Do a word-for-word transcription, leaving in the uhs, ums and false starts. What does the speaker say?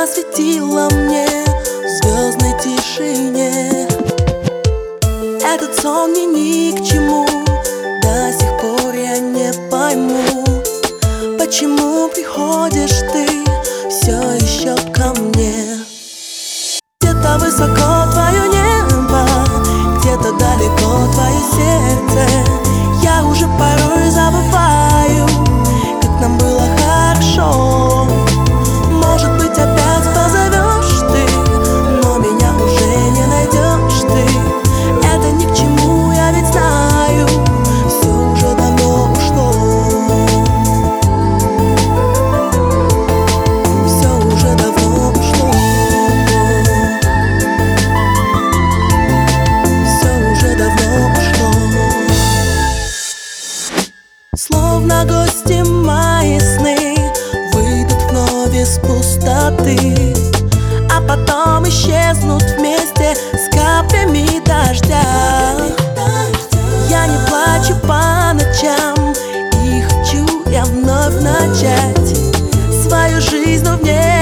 светила мне в звездной тишине. Этот сон мне ни к чему, до сих пор я не пойму, почему приходишь ты все еще ко мне. Где-то высоко твое небо, где-то далеко твое сердце. Я уже порой забываю, как нам было хорошо. Может быть, опять позовешь ты, но меня уже не найдешь ты. Это ни к чему, я ведь знаю, все уже давно ушло. Все уже давно ушло. Все уже давно ушло. Словно гости мои сны выйдут вновь из пустоты, а потом исчезнут вместе с каплями дождя. Я не плачу по ночам, и хочу я вновь начать свою жизнь, но в ней